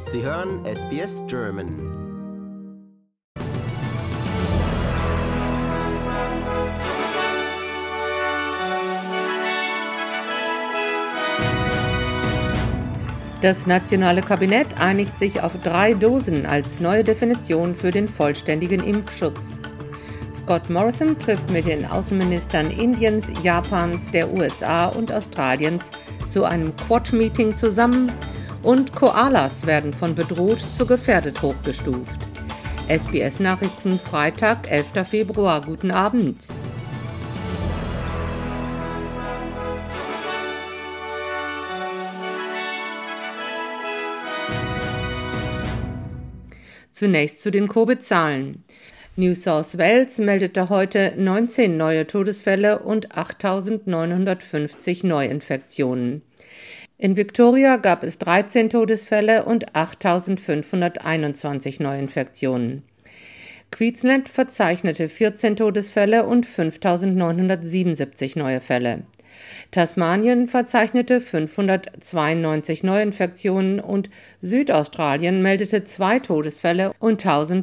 Sie hören SBS German. Das nationale Kabinett einigt sich auf 3 Dosen als neue Definition für den vollständigen Impfschutz. Scott Morrison trifft mit den Außenministern Indiens, Japans, der USA und Australiens zu einem Quad-Meeting zusammen und Koalas werden von bedroht zu gefährdet hochgestuft. SBS-Nachrichten, Freitag, 11. Februar. Guten Abend. Zunächst zu den Covid-Zahlen. New South Wales meldete heute 19 neue Todesfälle und 8.950 Neuinfektionen. In Victoria gab es 13 Todesfälle und 8.521 Neuinfektionen. Queensland verzeichnete 14 Todesfälle und 5.977 neue Fälle. Tasmanien verzeichnete 592 Neuinfektionen und Südaustralien meldete 2 Todesfälle und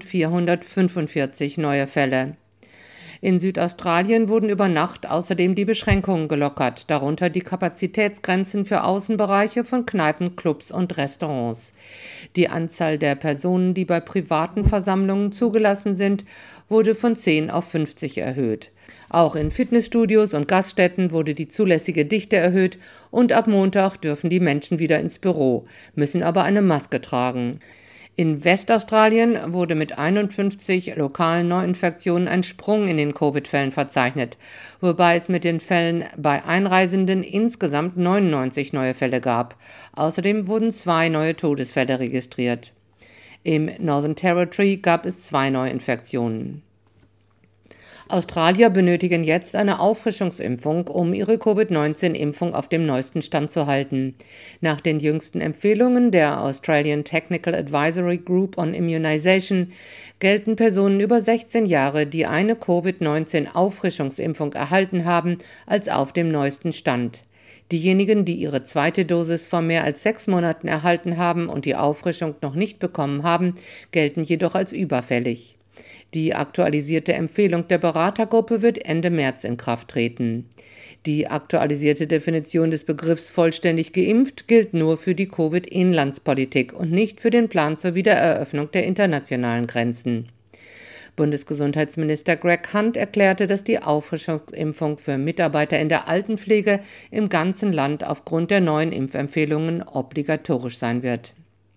1445 neue Fälle. In Südaustralien wurden über Nacht außerdem die Beschränkungen gelockert, darunter die Kapazitätsgrenzen für Außenbereiche von Kneipen, Clubs und Restaurants. Die Anzahl der Personen, die bei privaten Versammlungen zugelassen sind, wurde von 10 auf 50 erhöht. Auch in Fitnessstudios und Gaststätten wurde die zulässige Dichte erhöht und ab Montag dürfen die Menschen wieder ins Büro, müssen aber eine Maske tragen. In Westaustralien wurde mit 51 lokalen Neuinfektionen ein Sprung in den Covid-Fällen verzeichnet, wobei es mit den Fällen bei Einreisenden insgesamt 99 neue Fälle gab. Außerdem wurden 2 neue Todesfälle registriert. Im Northern Territory gab es 2 Neuinfektionen. Australier benötigen jetzt eine Auffrischungsimpfung, um ihre Covid-19-Impfung auf dem neuesten Stand zu halten. Nach den jüngsten Empfehlungen der Australian Technical Advisory Group on Immunisation gelten Personen über 16 Jahre, die eine Covid-19-Auffrischungsimpfung erhalten haben, als auf dem neuesten Stand. Diejenigen, die ihre zweite Dosis vor mehr als 6 Monaten erhalten haben und die Auffrischung noch nicht bekommen haben, gelten jedoch als überfällig. Die aktualisierte Empfehlung der Beratergruppe wird Ende März in Kraft treten. Die aktualisierte Definition des Begriffs vollständig geimpft gilt nur für die Covid-Inlandspolitik und nicht für den Plan zur Wiedereröffnung der internationalen Grenzen. Bundesgesundheitsminister Greg Hunt erklärte, dass die Auffrischungsimpfung für Mitarbeiter in der Altenpflege im ganzen Land aufgrund der neuen Impfempfehlungen obligatorisch sein wird.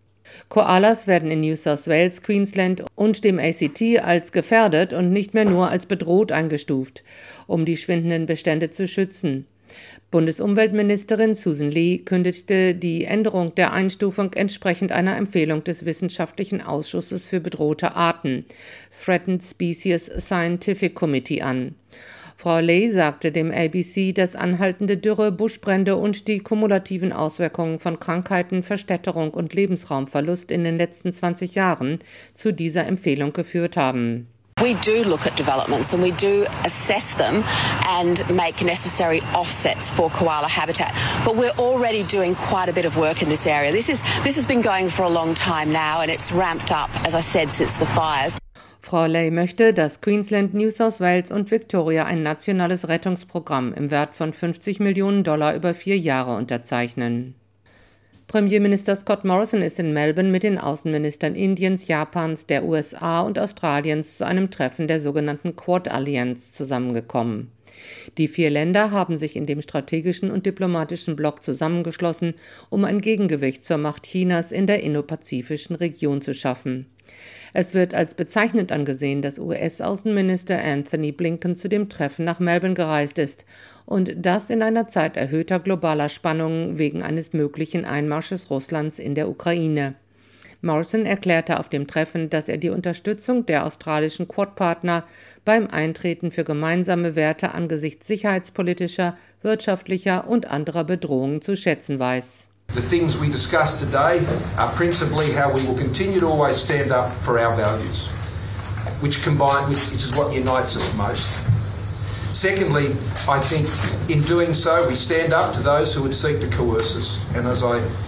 Koalas werden in New South Wales, Queensland und dem ACT als gefährdet und nicht mehr nur als bedroht eingestuft, um die schwindenden Bestände zu schützen. Bundesumweltministerin Susan Lee kündigte die Änderung der Einstufung entsprechend einer Empfehlung des Wissenschaftlichen Ausschusses für bedrohte Arten, Threatened Species Scientific Committee, an. Frau Ley sagte dem ABC, dass anhaltende Dürre, Buschbrände und die kumulativen Auswirkungen von Krankheiten, Verstädterung und Lebensraumverlust in den letzten 20 Jahren zu dieser Empfehlung geführt haben. We do look at developments and we do assess them and make necessary offsets for koala habitat. But we're already doing quite a bit of work in this area. This has been going for a long time now and it's ramped up, as I said, since the fires. Frau Ley möchte, dass Queensland, New South Wales und Victoria ein nationales Rettungsprogramm im Wert von $50 Millionen über 4 Jahre unterzeichnen. Premierminister Scott Morrison ist in Melbourne mit den Außenministern Indiens, Japans, der USA und Australiens zu einem Treffen der sogenannten Quad-Allianz zusammengekommen. Die 4 Länder haben sich in dem strategischen und diplomatischen Block zusammengeschlossen, um ein Gegengewicht zur Macht Chinas in der indopazifischen Region zu schaffen. Es wird als bezeichnend angesehen, dass US-Außenminister Anthony Blinken zu dem Treffen nach Melbourne gereist ist und das in einer Zeit erhöhter globaler Spannungen wegen eines möglichen Einmarsches Russlands in der Ukraine. Morrison erklärte auf dem Treffen, dass er die Unterstützung der australischen Quad-Partner beim Eintreten für gemeinsame Werte angesichts sicherheitspolitischer, wirtschaftlicher und anderer Bedrohungen zu schätzen weiß. The things we discussed today are principally how we will continue to always stand up for our values, which is what unites us most. Secondly, I think in doing so we stand up to those who would seek to coerce us. And as I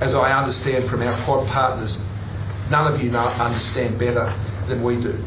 as I understand from our Quad partners, none of you understand better than we do,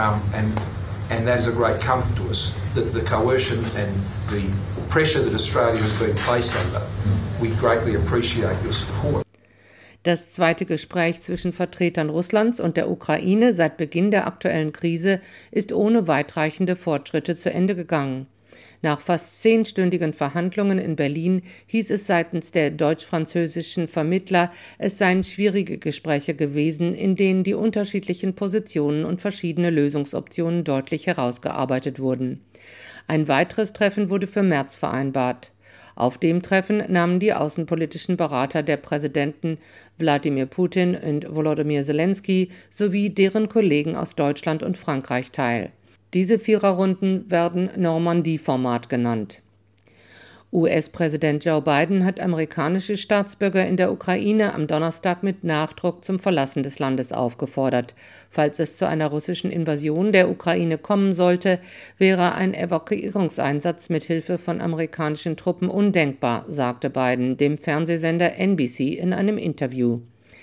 and that is a great comfort to us, that the coercion and the pressure that Australia has been placed under, we greatly appreciate your support. Das zweite Gespräch zwischen Vertretern Russlands und der Ukraine seit Beginn der aktuellen Krise ist ohne weitreichende Fortschritte zu Ende gegangen. Nach fast 10-stündigen Verhandlungen in Berlin hieß es seitens der deutsch-französischen Vermittler, es seien schwierige Gespräche gewesen, in denen die unterschiedlichen Positionen und verschiedene Lösungsoptionen deutlich herausgearbeitet wurden. Ein weiteres Treffen wurde für März vereinbart. Auf dem Treffen nahmen die außenpolitischen Berater der Präsidenten Wladimir Putin und Volodymyr Zelensky sowie deren Kollegen aus Deutschland und Frankreich teil. Diese Viererrunden werden Normandie-Format genannt. US-Präsident Joe Biden hat amerikanische Staatsbürger in der Ukraine am Donnerstag mit Nachdruck zum Verlassen des Landes aufgefordert. Falls es zu einer russischen Invasion der Ukraine kommen sollte, wäre ein Evakuierungseinsatz mit Hilfe von amerikanischen Truppen undenkbar, sagte Biden dem Fernsehsender NBC in einem Interview.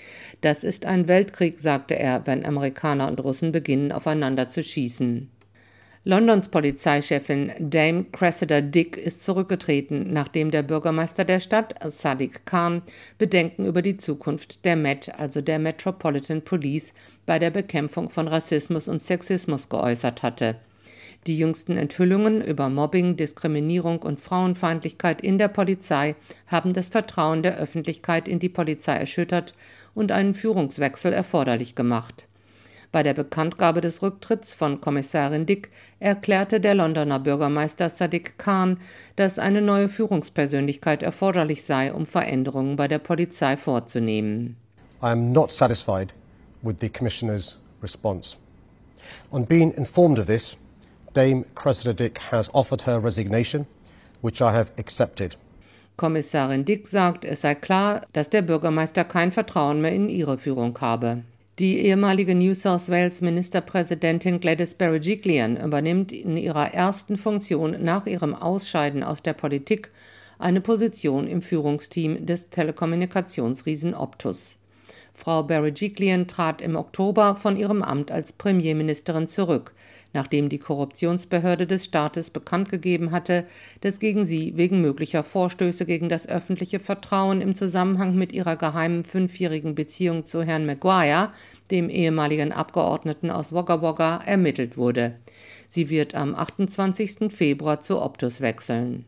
Das ist ein Weltkrieg, sagte er, wenn Amerikaner und Russen beginnen, aufeinander zu schießen. Londons Polizeichefin Dame Cressida Dick ist zurückgetreten, nachdem der Bürgermeister der Stadt, Sadiq Khan, Bedenken über die Zukunft der Met, also der Metropolitan Police, bei der Bekämpfung von Rassismus und Sexismus geäußert hatte. Die jüngsten Enthüllungen über Mobbing, Diskriminierung und Frauenfeindlichkeit in der Polizei haben das Vertrauen der Öffentlichkeit in die Polizei erschüttert und einen Führungswechsel erforderlich gemacht. Bei der Bekanntgabe des Rücktritts von Kommissarin Dick erklärte der Londoner Bürgermeister Sadiq Khan, dass eine neue Führungspersönlichkeit erforderlich sei, um Veränderungen bei der Polizei vorzunehmen. I am not satisfied with the Commissioner's response. On being informed of this, Dame Cressida Dick has offered her resignation, which I have accepted. Kommissarin Dick sagt, es sei klar, dass der Bürgermeister kein Vertrauen mehr in ihre Führung habe. Die ehemalige New South Wales Ministerpräsidentin Gladys Berejiklian übernimmt in ihrer ersten Funktion nach ihrem Ausscheiden aus der Politik eine Position im Führungsteam des Telekommunikationsriesen Optus. Frau Berejiklian trat im Oktober von ihrem Amt als Premierministerin zurück, nachdem die Korruptionsbehörde des Staates bekannt gegeben hatte, dass gegen sie wegen möglicher Vorstöße gegen das öffentliche Vertrauen im Zusammenhang mit ihrer geheimen 5-jährigen Beziehung zu Herrn Maguire, dem ehemaligen Abgeordneten aus Wagga Wagga, ermittelt wurde. Sie wird am 28. Februar zu Optus wechseln.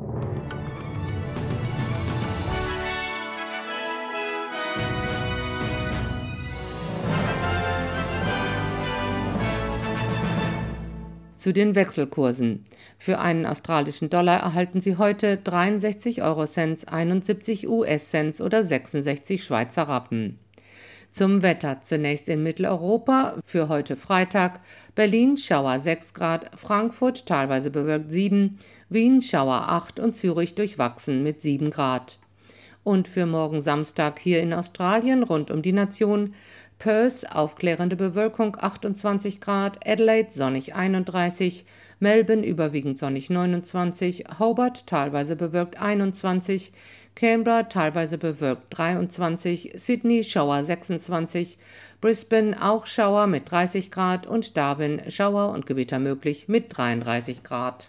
Zu den Wechselkursen. Für einen australischen Dollar erhalten Sie heute 63 Eurocents, 71 US-Cents oder 66 Schweizer Rappen. Zum Wetter. Zunächst in Mitteleuropa. Für heute Freitag. Berlin Schauer 6 Grad, Frankfurt teilweise bewölkt 7, Wien Schauer 8 und Zürich durchwachsen mit 7 Grad. Und für morgen Samstag hier in Australien rund um die Nation. Perth aufklärende Bewölkung 28 Grad, Adelaide sonnig 31, Melbourne überwiegend sonnig 29, Hobart teilweise bewölkt 21, Canberra teilweise bewölkt 23, Sydney Schauer 26, Brisbane auch Schauer mit 30 Grad und Darwin Schauer und Gewitter möglich mit 33 Grad.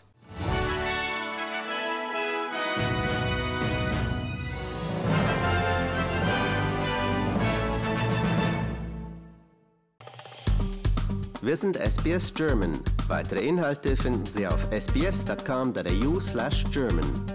Wir sind SBS German. Weitere Inhalte finden Sie auf sbs.com.au/German.